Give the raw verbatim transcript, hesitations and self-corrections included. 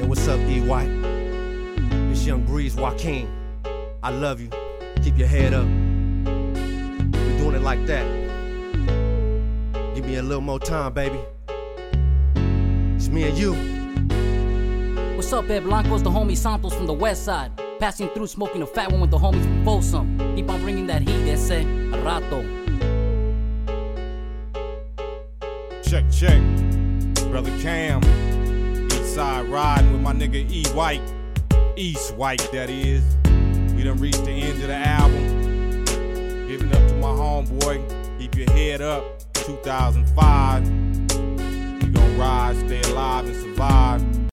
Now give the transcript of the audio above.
what's up, E. White? It's Young Breeze Joaquin. I love you. Keep your head up. We're doing it like that. Give me a little more time, baby. It's me and you. What's up, Ed Blancos? The homie Santos from the west side. Passing through, smoking a fat one with the homies from Folsom. Keep on bringing that heat, ese, a rato. Check, check. Brother Cam. East side riding with my nigga E. White. East White, that is. We done reached the end of the album. Giving up to my homeboy. Keep your head up. two thousand five. We gon' ride, stay alive, and survive.